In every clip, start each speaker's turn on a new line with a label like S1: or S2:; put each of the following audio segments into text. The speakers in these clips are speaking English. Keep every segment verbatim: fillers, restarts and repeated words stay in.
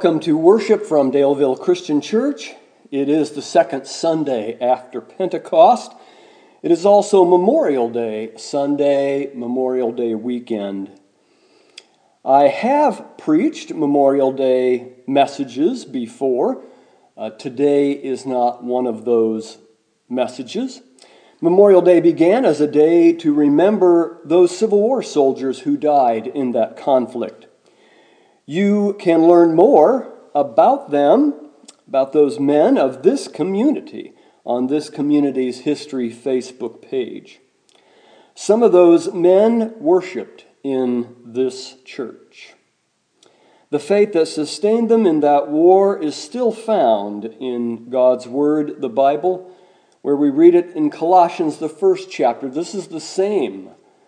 S1: Welcome to worship from Daleville Christian Church. It is the second Sunday after Pentecost. It is also Memorial Day Sunday, Memorial Day weekend. I have preached Memorial Day messages before. Uh, today is not one of those messages. Memorial Day began as a day to remember those Civil War soldiers who died in that conflict. You can learn more about them, about those men of this community, on this community's history Facebook page. Some of those men worshiped in this church. The faith that sustained them in that war is still found in God's Word, the Bible, where we read it in Colossians, the first chapter. This is the same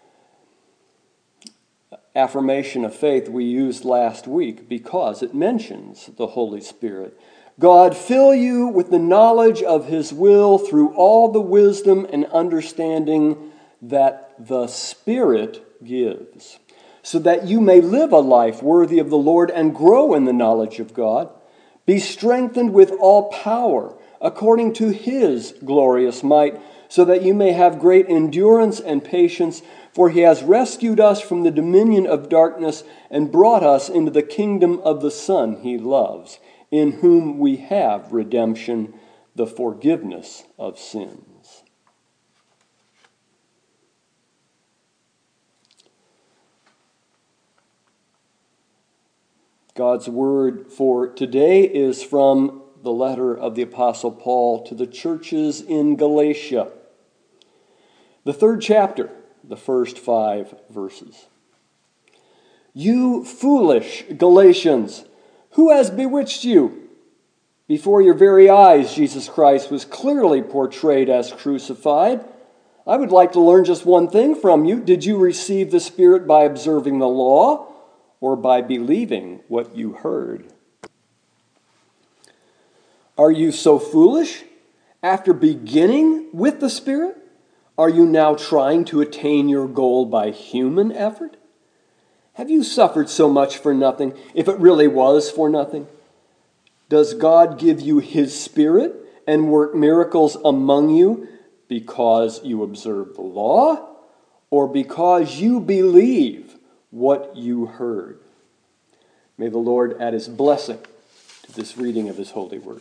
S1: affirmation of faith we used last week because it mentions the Holy Spirit. God fill you with the knowledge of His will through all the wisdom and understanding that the Spirit gives, so that you may live a life worthy of the Lord and grow in the knowledge of God. Be strengthened with all power according to His glorious might, so that you may have great endurance and patience, for He has rescued us from the dominion of darkness and brought us into the kingdom of the Son He loves, in whom we have redemption, the forgiveness of sins. God's word for today is from the letter of the Apostle Paul to the churches in Galatia. The third chapter, the first five verses. You foolish Galatians, who has bewitched you? Before your very eyes, Jesus Christ was clearly portrayed as crucified. I would like to learn just one thing from you. Did you receive the Spirit by observing the law or by believing what you heard? Are you so foolish? After beginning with the Spirit, are you now trying to attain your goal by human effort? Have you suffered so much for nothing, if it really was for nothing? Does God give you His Spirit and work miracles among you because you observe the law, or because you believe what you heard? May the Lord add His blessing to this reading of His holy word.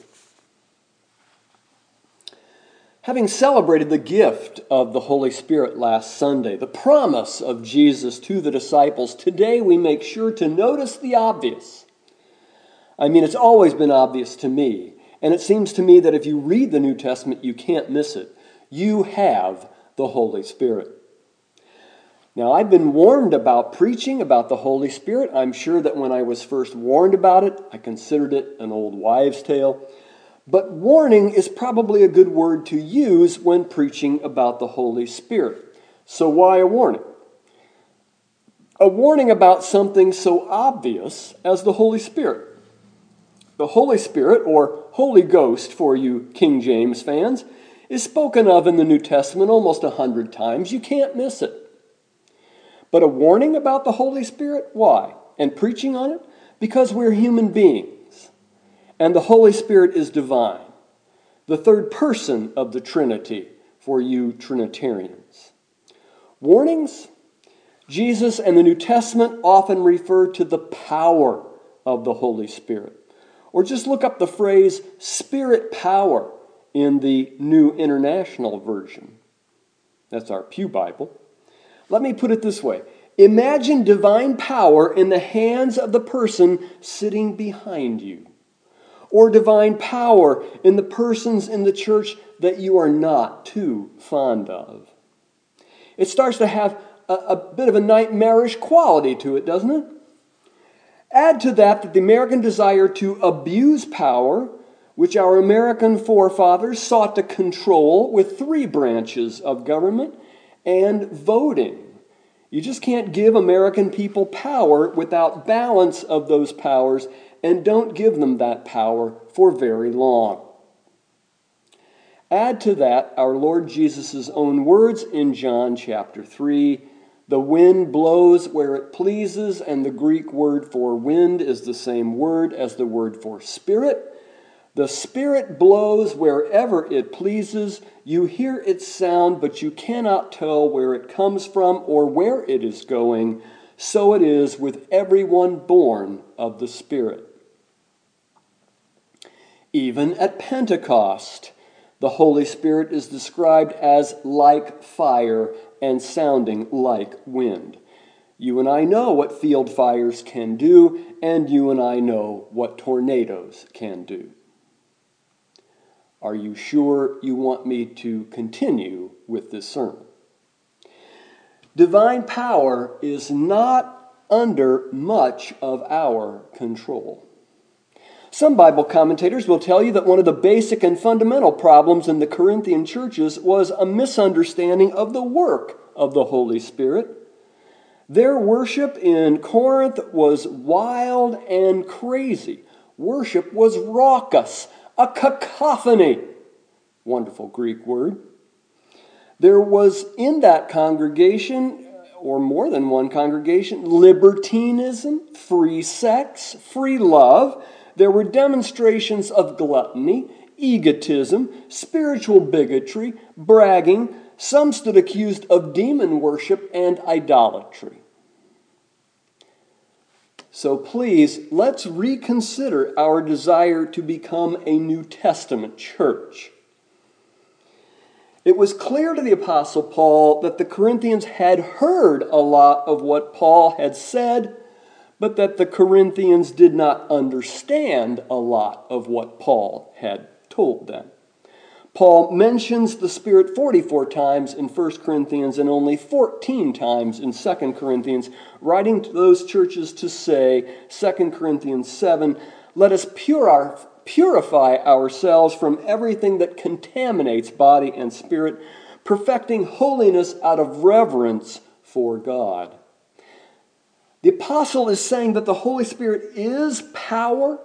S1: Having celebrated the gift of the Holy Spirit last Sunday, the promise of Jesus to the disciples, today we make sure to notice the obvious. I mean, it's always been obvious to me, and it seems to me that if you read the New Testament, you can't miss it. You have the Holy Spirit. Now, I've been warned about preaching about the Holy Spirit. I'm sure that when I was first warned about it, I considered it an old wives' tale. But warning is probably a good word to use when preaching about the Holy Spirit. So why a warning? A warning about something so obvious as the Holy Spirit. The Holy Spirit, or Holy Ghost for you King James fans, is spoken of in the New Testament almost a hundred times. You can't miss it. But a warning about the Holy Spirit? Why? And preaching on it? Because we're human beings. And the Holy Spirit is divine, the third person of the Trinity for you Trinitarians. Warnings? Jesus and the New Testament often refer to the power of the Holy Spirit. Or just look up the phrase Spirit power in the New International Version. That's our Pew Bible. Let me put it this way. Imagine divine power in the hands of the person sitting behind you, or divine power in the persons in the church that you are not too fond of. It starts to have a, a bit of a nightmarish quality to it, doesn't it? Add to that that the American desire to abuse power, which our American forefathers sought to control with three branches of government, and voting. You just can't give American people power without balance of those powers, and don't give them that power for very long. Add to that our Lord Jesus' own words in John chapter three, The wind blows where it pleases, and the Greek word for wind is the same word as the word for spirit. The Spirit blows wherever it pleases. You hear its sound, but you cannot tell where it comes from or where it is going. So it is with everyone born of the Spirit. Even at Pentecost, the Holy Spirit is described as like fire and sounding like wind. You and I know what field fires can do, and you and I know what tornadoes can do. Are you sure you want me to continue with this sermon? Divine power is not under much of our control. Some Bible commentators will tell you that one of the basic and fundamental problems in the Corinthian churches was a misunderstanding of the work of the Holy Spirit. Their worship in Corinth was wild and crazy. Worship was raucous. A cacophony. Wonderful Greek word. There was in that congregation, or more than one congregation, libertinism, free sex, free love. There were demonstrations of gluttony, egotism, spiritual bigotry, bragging. Some stood accused of demon worship and idolatry. So please, let's reconsider our desire to become a New Testament church. It was clear to the Apostle Paul that the Corinthians had heard a lot of what Paul had said, but that the Corinthians did not understand a lot of what Paul had told them. Paul mentions the Spirit forty-four times in First Corinthians and only fourteen times in Second Corinthians, writing to those churches to say, Second Corinthians seven, let us purify ourselves from everything that contaminates body and spirit, perfecting holiness out of reverence for God. The apostle is saying that the Holy Spirit is power,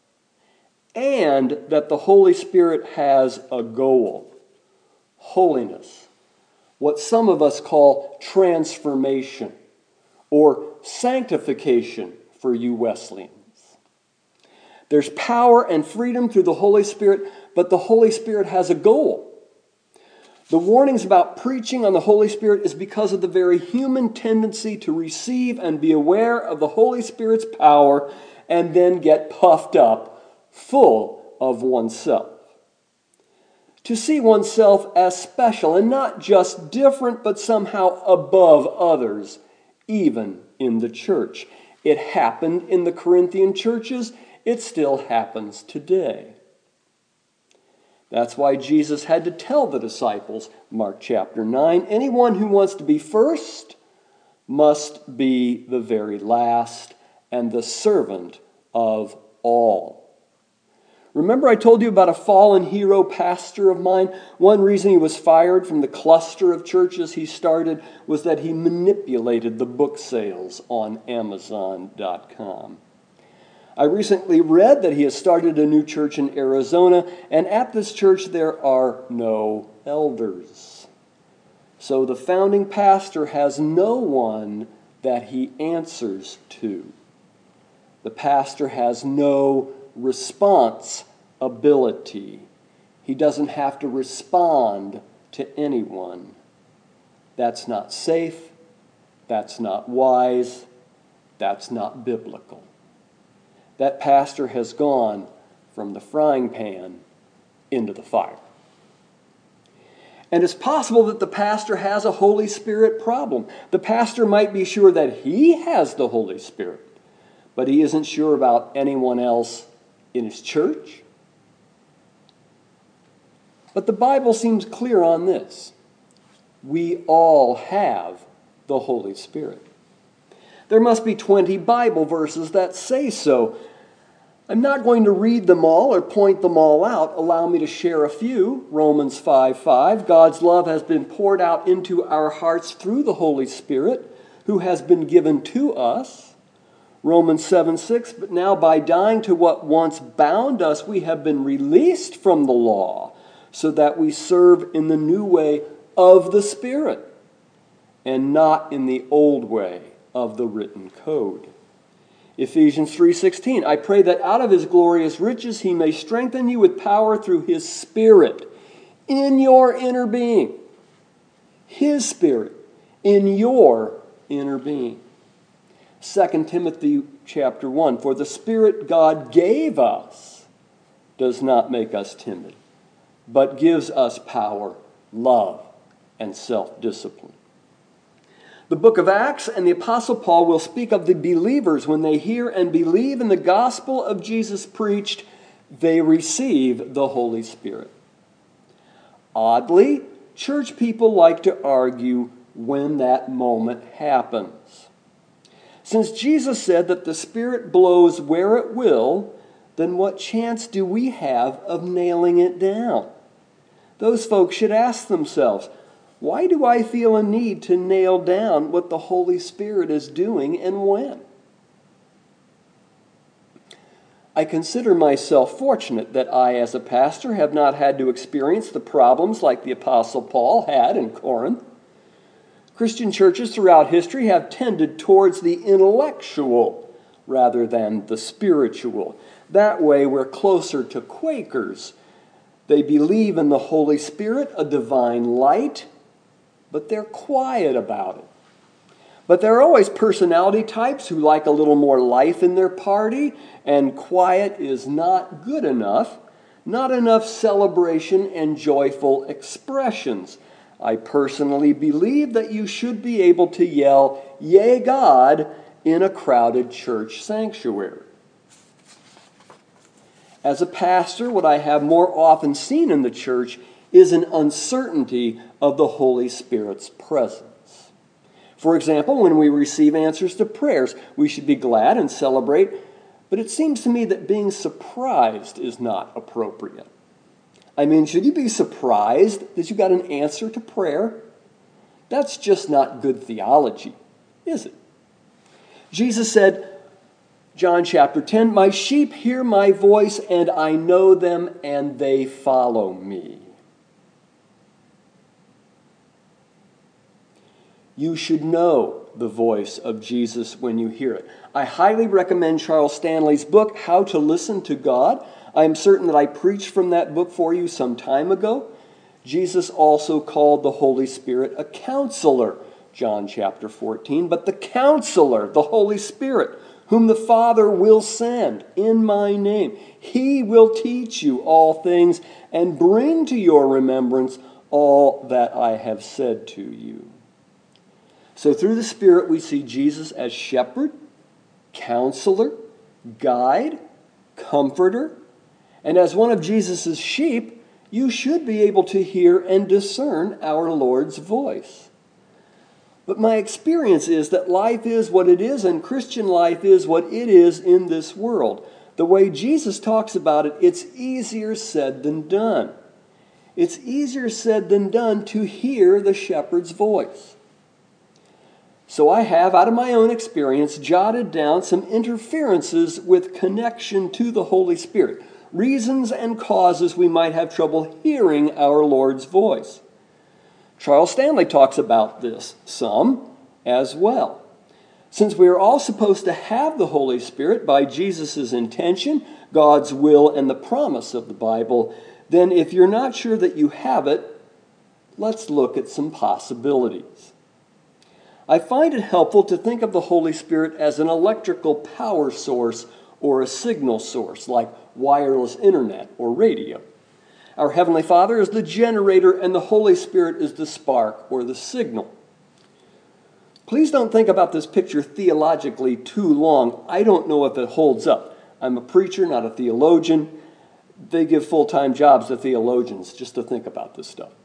S1: and that the Holy Spirit has a goal, holiness, what some of us call transformation or sanctification for you Wesleyans. There's power and freedom through the Holy Spirit, but the Holy Spirit has a goal. The warnings about preaching on the Holy Spirit is because of the very human tendency to receive and be aware of the Holy Spirit's power and then get puffed up, full of oneself. To see oneself as special and not just different, but somehow above others, even in the church. It happened in the Corinthian churches. It still happens today. That's why Jesus had to tell the disciples, Mark chapter nine, anyone who wants to be first must be the very last and the servant of all. Remember I told you about a fallen hero pastor of mine? One reason he was fired from the cluster of churches he started was that he manipulated the book sales on Amazon dot com. I recently read that he has started a new church in Arizona, and at this church there are no elders. So the founding pastor has no one that he answers to. The pastor has no responsibility. He doesn't have to respond to anyone. That's not safe. That's not wise. That's not biblical. That pastor has gone from the frying pan into the fire. And it's possible that the pastor has a Holy Spirit problem. The pastor might be sure that he has the Holy Spirit, but he isn't sure about anyone else in his church. But the Bible seems clear on this. We all have the Holy Spirit. There must be twenty Bible verses that say so. I'm not going to read them all or point them all out. Allow me to share a few. Romans five five, God's love has been poured out into our hearts through the Holy Spirit, who has been given to us. Romans seven six, but now by dying to what once bound us, we have been released from the law, so that we serve in the new way of the Spirit. and not in the old way of the written code. Ephesians three sixteen, I pray that out of his glorious riches he may strengthen you with power through his Spirit in your inner being. His Spirit in your inner being. Second Timothy chapter one, for the Spirit God gave us does not make us timid, but gives us power, love, and self-discipline. The book of Acts and the Apostle Paul will speak of the believers when they hear and believe in the gospel of Jesus preached, they receive the Holy Spirit. Oddly, church people like to argue when that moment happens. Since Jesus said that the Spirit blows where it will, then what chance do we have of nailing it down? Those folks should ask themselves, why do I feel a need to nail down what the Holy Spirit is doing and when? I consider myself fortunate that I, as a pastor, have not had to experience the problems like the Apostle Paul had in Corinth. Christian churches throughout history have tended towards the intellectual rather than the spiritual. That way, we're closer to Quakers. They believe in the Holy Spirit, a divine light, but they're quiet about it. But there are always personality types who like a little more life in their party, and quiet is not good enough, not enough celebration and joyful expressions. I personally believe that you should be able to yell, "Yea, God," in a crowded church sanctuary. As a pastor, what I have more often seen in the church is an uncertainty of the Holy Spirit's presence. For example, when we receive answers to prayers, we should be glad and celebrate, but it seems to me that being surprised is not appropriate. I mean, should you be surprised that you got an answer to prayer? That's just not good theology, is it? Jesus said, John chapter ten, my sheep hear my voice, and I know them, and they follow me. You should know the voice of Jesus when you hear it. I highly recommend Charles Stanley's book, How to Listen to God. I am certain that I preached from that book for you some time ago. Jesus also called the Holy Spirit a counselor, John chapter fourteen, but the counselor, the Holy Spirit, whom the Father will send in my name. He will teach you all things and bring to your remembrance all that I have said to you. So through the Spirit, we see Jesus as shepherd, counselor, guide, comforter, and as one of Jesus' sheep, you should be able to hear and discern our Lord's voice. But my experience is that life is what it is, and Christian life is what it is in this world. The way Jesus talks about it, it's easier said than done. It's easier said than done to hear the shepherd's voice. So I have, out of my own experience, jotted down some interferences with connection to the Holy Spirit, reasons and causes we might have trouble hearing our Lord's voice. Charles Stanley talks about this some as well. Since we are all supposed to have the Holy Spirit by Jesus' intention, God's will, and the promise of the Bible, then if you're not sure that you have it, let's look at some possibilities. I find it helpful to think of the Holy Spirit as an electrical power source or a signal source, like wireless internet or radio. Our Heavenly Father is the generator, and the Holy Spirit is the spark or the signal. Please don't think about this picture theologically too long. I don't know if it holds up. I'm a preacher, not a theologian. They give full-time jobs to theologians just to think about this stuff.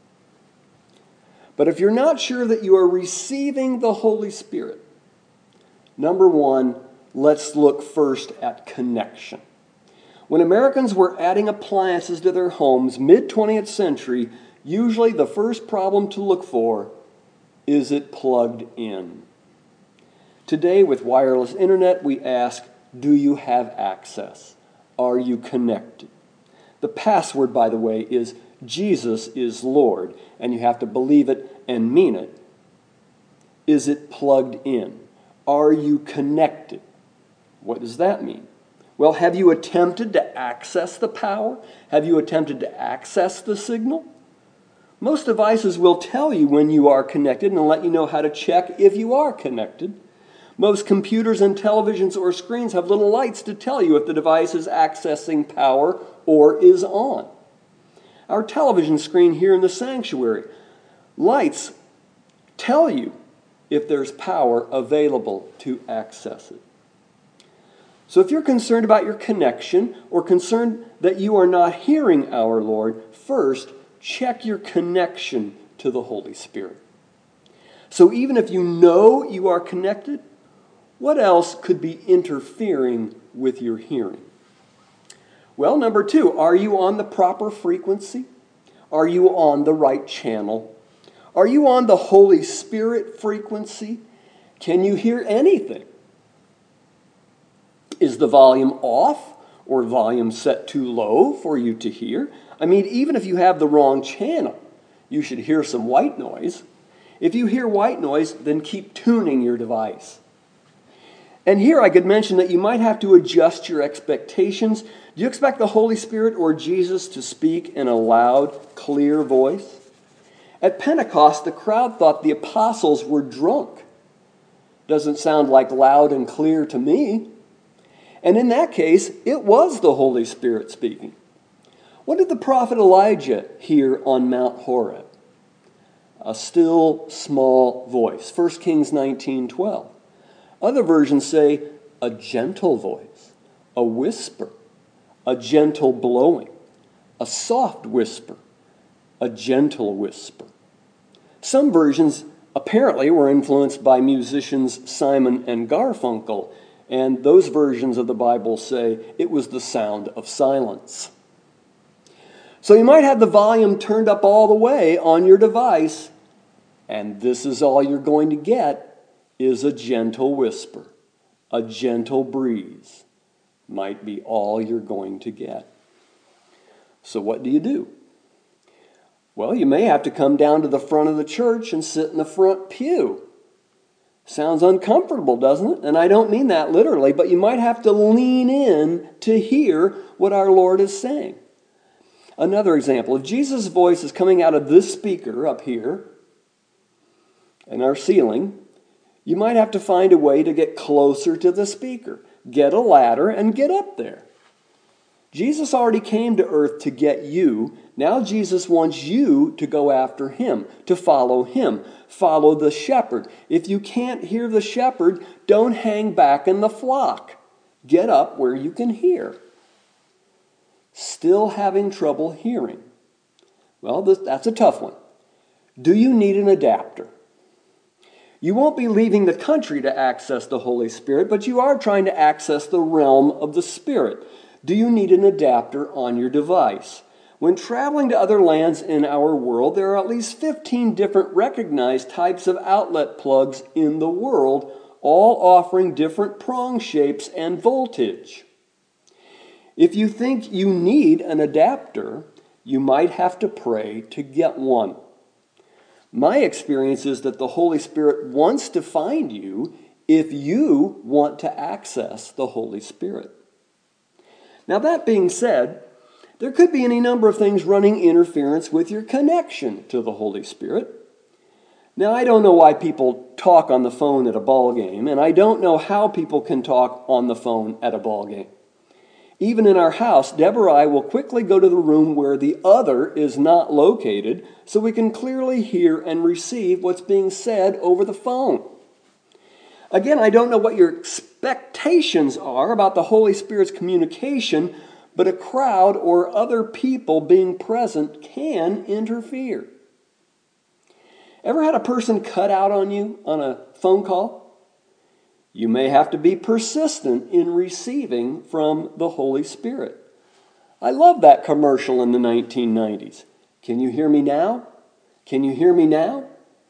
S1: But if you're not sure that you are receiving the Holy Spirit, number one, let's look first at connection. When Americans were adding appliances to their homes mid-twentieth century, usually the first problem to look for is it plugged in. Today, with wireless internet, we ask, do you have access? Are you connected? The password, by the way, is Jesus is Lord, and you have to believe it and mean it. Is it plugged in? Are you connected? What does that mean? Well, have you attempted to access the power? Have you attempted to access the signal? Most devices will tell you when you are connected and let you know how to check if you are connected. Most computers and televisions or screens have little lights to tell you if the device is accessing power or is on. Our television screen here in the sanctuary, lights tell you if there's power available to access it. So if you're concerned about your connection or concerned that you are not hearing our Lord, first, check your connection to the Holy Spirit. So even if you know you are connected, what else could be interfering with your hearing? Well, number two, are you on the proper frequency? Are you on the right channel? Are you on the Holy Spirit frequency? Can you hear anything? Is the volume off or volume set too low for you to hear? I mean, even if you have the wrong channel, you should hear some white noise. If you hear white noise, then keep tuning your device. And here I could mention that you might have to adjust your expectations. Do you expect the Holy Spirit or Jesus to speak in a loud, clear voice? At Pentecost, the crowd thought the apostles were drunk. Doesn't sound like loud and clear to me. And in that case, it was the Holy Spirit speaking. What did the prophet Elijah hear on Mount Horeb? A still, small voice. First Kings nineteen twelve. Other versions say a gentle voice, a whisper, a gentle blowing, a soft whisper, a gentle whisper. Some versions apparently were influenced by musicians Simon and Garfunkel, and those versions of the Bible say it was the sound of silence. So you might have the volume turned up all the way on your device, and this is all you're going to get is a gentle whisper, a gentle breeze. Might be all you're going to get. So what do you do? Well, you may have to come down to the front of the church and sit in the front pew. Sounds uncomfortable, doesn't it? And I don't mean that literally, but you might have to lean in to hear what our Lord is saying. Another example, if Jesus' voice is coming out of this speaker up here in our ceiling, you might have to find a way to get closer to the speaker. Get a ladder and get up there. Jesus already came to earth to get you. Now Jesus wants you to go after him, to follow him. Follow the shepherd. If you can't hear the shepherd, don't hang back in the flock. Get up where you can hear. Still having trouble hearing? Well, this, that's a tough one. Do you need an adapter? You won't be leaving the country to access the Holy Spirit, but you are trying to access the realm of the Spirit. Do you need an adapter on your device? When traveling to other lands in our world, there are at least fifteen different recognized types of outlet plugs in the world, all offering different prong shapes and voltage. If you think you need an adapter, you might have to pray to get one. My experience is that the Holy Spirit wants to find you if you want to access the Holy Spirit. Now, that being said, there could be any number of things running interference with your connection to the Holy Spirit. Now, I don't know why people talk on the phone at a ball game, and I don't know how people can talk on the phone at a ball game. Even in our house, Deborah and I will quickly go to the room where the other is not located so we can clearly hear and receive what's being said over the phone. Again, I don't know what your expectations are about the Holy Spirit's communication, but a crowd or other people being present can interfere. Ever had a person cut out on you on a phone call? You may have to be persistent in receiving from the Holy Spirit. I love that commercial in the nineteen nineties. Can you hear me now? Can you hear me now?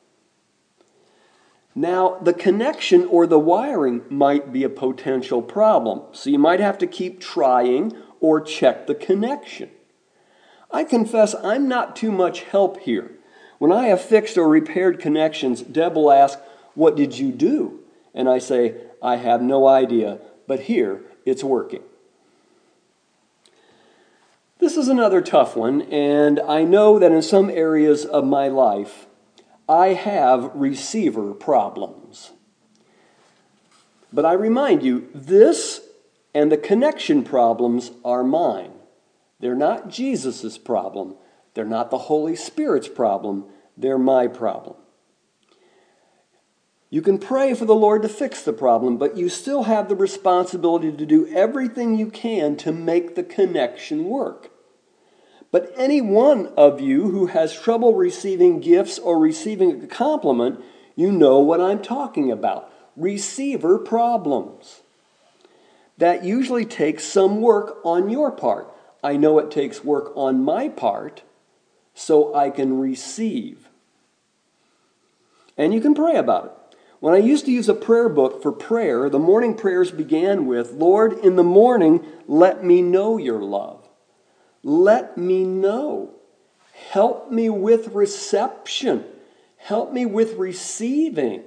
S1: Now, the connection or the wiring might be a potential problem, so you might have to keep trying or check the connection. I confess I'm not too much help here. When I have fixed or repaired connections, Deb will ask, What did you do? And I say, I have no idea, but here it's working. This is another tough one, and I know that in some areas of my life, I have receiver problems. But I remind you, this and the connection problems are mine. They're not Jesus' problem. They're not the Holy Spirit's problem. They're my problem. You can pray for the Lord to fix the problem, but you still have the responsibility to do everything you can to make the connection work. But any one of you who has trouble receiving gifts or receiving a compliment, you know what I'm talking about. Receiver problems. That usually takes some work on your part. I know it takes work on my part so I can receive. And you can pray about it. When I used to use a prayer book for prayer, the morning prayers began with, Lord, in the morning, let me know your love. Let me know. Help me with reception. Help me with receiving.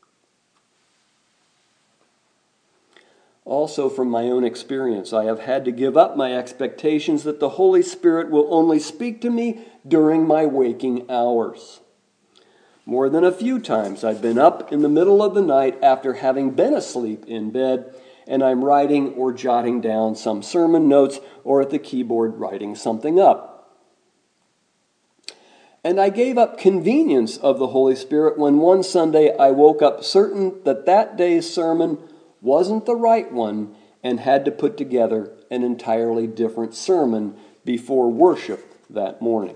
S1: Also, from my own experience, I have had to give up my expectations that the Holy Spirit will only speak to me during my waking hours. More than a few times I've been up in the middle of the night after having been asleep in bed, and I'm writing or jotting down some sermon notes or at the keyboard writing something up. And I gave up convenience of the Holy Spirit when one Sunday I woke up certain that that day's sermon wasn't the right one and had to put together an entirely different sermon before worship that morning.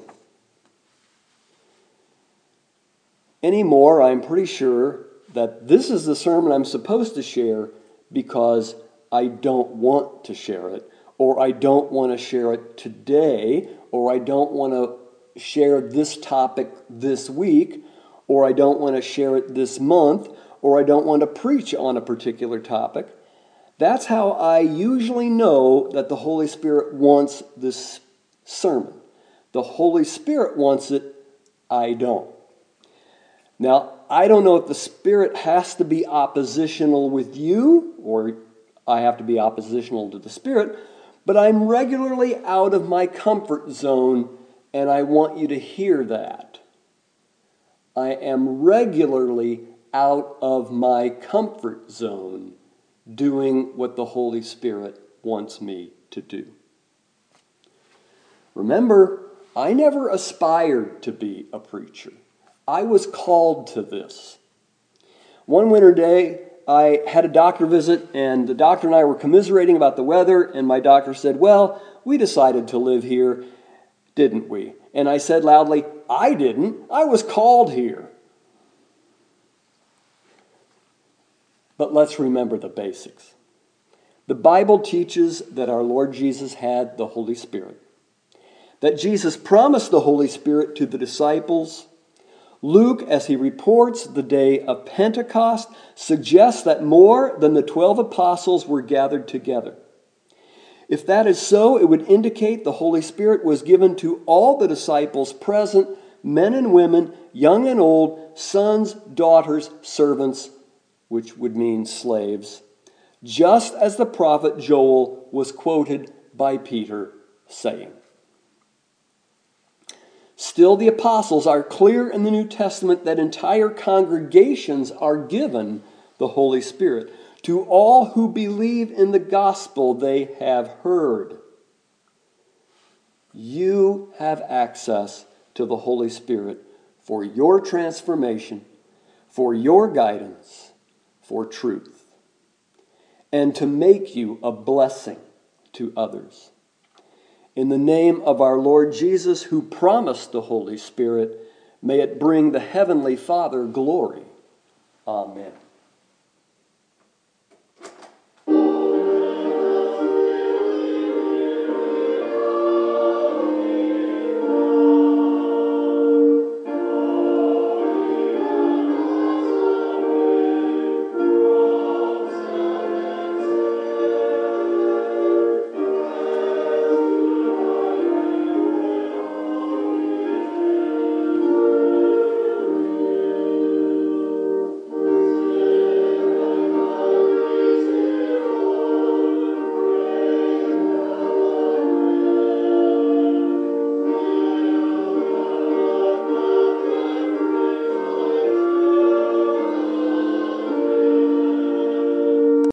S1: Anymore, I'm pretty sure that this is the sermon I'm supposed to share because I don't want to share it, or I don't want to share it today, or I don't want to share this topic this week, or I don't want to share it this month, or I don't want to preach on a particular topic. That's how I usually know that the Holy Spirit wants this sermon. The Holy Spirit wants it, I don't. Now, I don't know if the Spirit has to be oppositional with you, or I have to be oppositional to the Spirit, but I'm regularly out of my comfort zone, and I want you to hear that. I am regularly out of my comfort zone doing what the Holy Spirit wants me to do. Remember, I never aspired to be a preacher. I was called to this. One winter day, I had a doctor visit, and the doctor and I were commiserating about the weather, and my doctor said, well, we decided to live here, didn't we? And I said loudly, I didn't. I was called here. But let's remember the basics. The Bible teaches that our Lord Jesus had the Holy Spirit, that Jesus promised the Holy Spirit to the disciples. Luke, as he reports the day of Pentecost, suggests that more than the twelve apostles were gathered together. If that is so, it would indicate the Holy Spirit was given to all the disciples present, men and women, young and old, sons, daughters, servants, which would mean slaves, just as the prophet Joel was quoted by Peter saying. Still, the apostles are clear in the New Testament that entire congregations are given the Holy Spirit to all who believe in the gospel they have heard. You have access to the Holy Spirit for your transformation, for your guidance, for truth, and to make you a blessing to others. In the name of our Lord Jesus, who promised the Holy Spirit, may it bring the Heavenly Father glory. Amen.